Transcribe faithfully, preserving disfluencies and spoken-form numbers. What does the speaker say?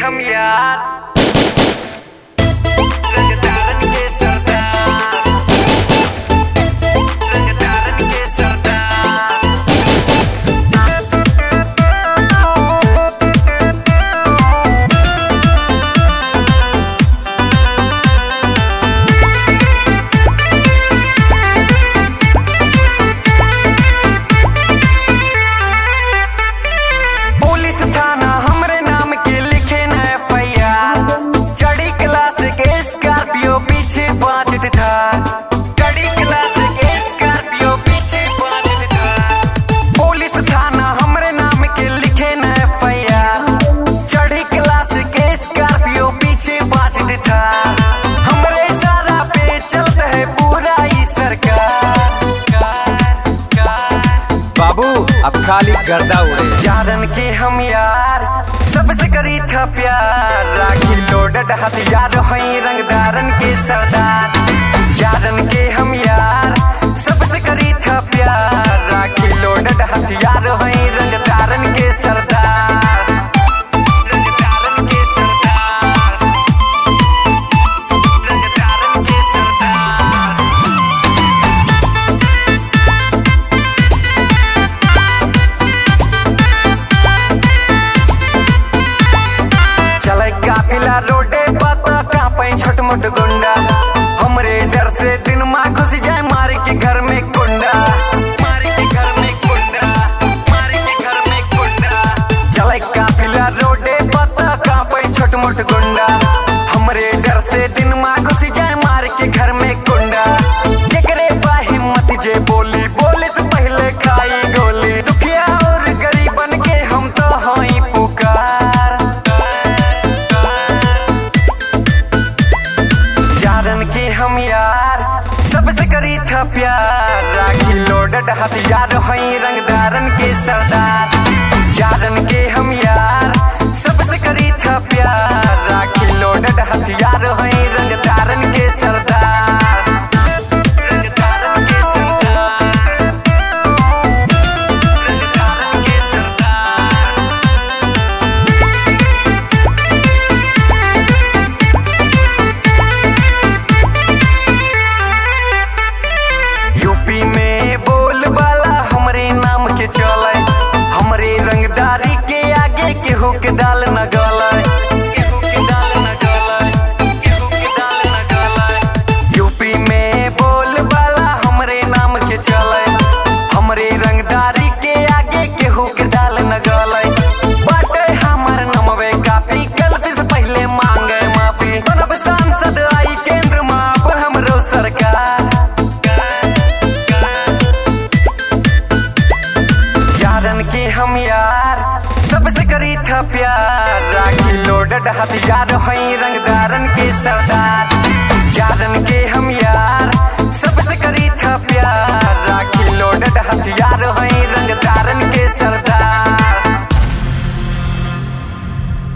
हम यार रंगदारन के सरदार, रंगदारन के सरदार। पुलिस थाना हमरे नाम के लिखे न एफ आई आर, चढ़ी क्लास के स्कॉर्पियो पीछे बाजट था, चढ़ी क्लास के स्कॉर्पियो पीछे बाजट था। पुलिस थाना हमरे नाम के लिखे न एफ आई आर, चढ़ी क्लास के स्कॉर्पियो पीछे बाजट था। हमरे सारा पे चलता है पूरा ही सरकार। बाबू अब खाली गर्दा उड़े। यारन के हम यार सबसे करी था प्यार, राखी लोडेड हथियार हई रंगदारन के सरदार। यारन के हम यार सबसे करी था प्यार, राखी लोडेड हथियार हई रंगदारन के सरदार, रंगदारन के सरदार, रंगदारन के सरदार। चले काफिला रोडे पता कापे छोट मोट गुंडा, हमरे डर से दिन माँ घुस जाए मारे के घर में कुंडा, मारे के घर में कुंडा, मारे के घर में कुंडा। चले काफिला रोडे पता कापे छोट मोट गुंडा, हमरे डर से दिन माँ घुस जाए मारे के घर में कुंडा। केकरे बा हिम्मत जे बोली बोले से पहले खाई गोली, दुखिया और गरीबन के हम तो हई पुकार। यारन के हम यार सबसे करी था प्यार, राखी लोडेड हथियार हई रंगदारन के सरदार। यारन के हम यार सबसे करी था प्यार, राखी लोडेड हथियार हई रंगदारन के सरदार, रंगदारन के सरदार, रंगदारन के सरदार। यूपी में बोल बाला हमरे नाम के चले, हमरे रंगदारी के आगे केहू के दाल न गले, केहू के दाल न गले, केहू के दाल न गले। यूपी में बोल बाला हमरे नाम के चले, हमरे रंगदारी के आगे केहू के दाल न गले। बाटे हमार नमवे काफी, गलती से पहले मांगे माफी, बनब सांसद आई केंद्र में अब हमरो सरकार। यारन के हम यार सबसे करी था प्यार, राखी लोडेड हथियार हई रंगदारन के सरदार। यारन के हम यार